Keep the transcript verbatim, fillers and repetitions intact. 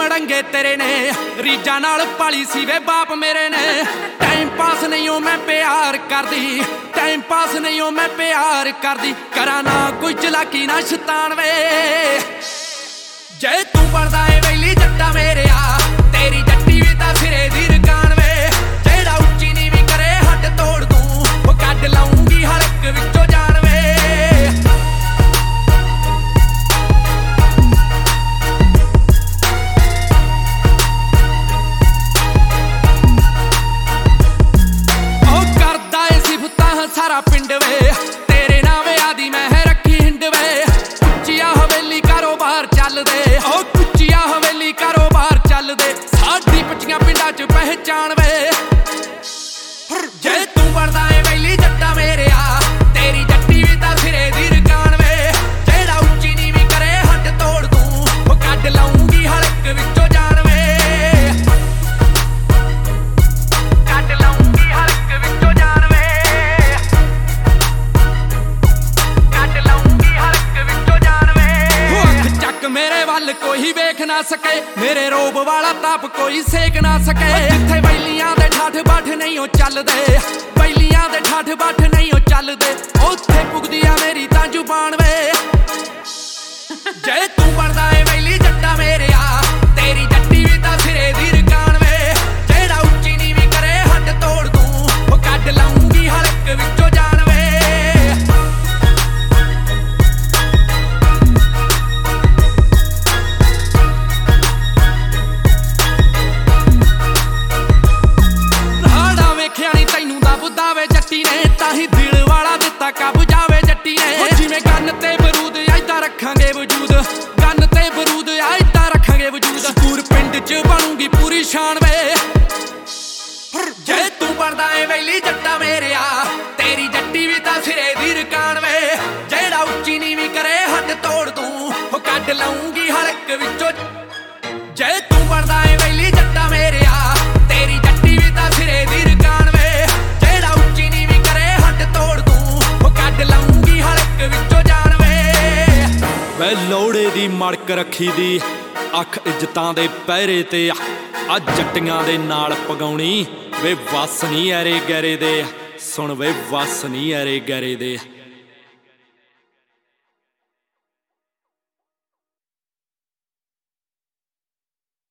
मड़ंगे तेरे ने रीजा नाल पाली सी वे बाप मेरे ने। टाइम पास नहीं हो मैं प्यार कर दी, टाइम पास नहीं हो मैं प्यार कर दी। करा ना कोई चलाकी ना शैतान वे, जे तू बनदा है वेली जट्टा मेरे आ तेरी जट्टी भी तां सिरे दी रकान वे। जेड़ा उच्ची नीवी करे हट तोड़ दूं वो कढ लाऊंगी हर एक विचों जान वे। सारा पिंड वे तेरे नावे आदि मैं रखी हिंड वे। कुचिया हवेली कारोबार चल दे, ओ कुचिया हवेली कारोबार चल दे। साडी पच्चियां पिंडां च पहचान वे, जे तू बनदा है वेली जट्टा मेरे आ तेरी जट्टी भी तां सिरे दी रकान वे। जेड़ा उच्ची नीवी करे हट तोड़ दूं वो कढ लाऊंगी हर एक विचों जान वे। कढ लाऊंगी हर एक विचों जान वे। मेरे वाल कोई वेख ना सके, मेरे रोब वाला ताप कोई सेक ना सके। जिथे बैलियां दे ठाठ बाठ नहीं हो चलदे, बैलियां दे ठाठ बाठ नहीं हो चलदे, उत्थे पुगदी आ मेरी तां जुबान वे। जे तू बनदा है वेली जट्टा मेरे आ तेरी जट्टी भी तां सिरे दी रकान वे। जेड़ा उच्ची नीवी करे हट तोड़ दूं वो कढ लाऊंगी हर एक विचों जान वे। बुदावे जट्टी ने ताही दिल वाला दिता काबू जावे जट्टी ने। जिवें गन ते बरूद आइदा रखांगे वजूद, गन ते बरूद आइदा रखांगे वजूद। पूर पिंड च बनूंगी पूरी शान वे, जे तू बनदा है वेली जट्टा मेरे आ तेरी जट्टी भी तां सिरे दी रकान वे। जेड़ा उच्ची नीवी करे हट तोड़ दूं वो कढ लाऊंगी हर एक विचों। जे तू बनदा है वेली जट्टा मेरे आ तेरी जट्टी भी तां सिरे दी रकान वे। वे लोड़े दी मड़क रखी दी अख इज्जतां दे पैरे ते आ जट्टियां दे नाल पगाउणी वे वस नहीं ऐरे गैरे दे। सुन वे वस नहीं ऐरे गैरे दे।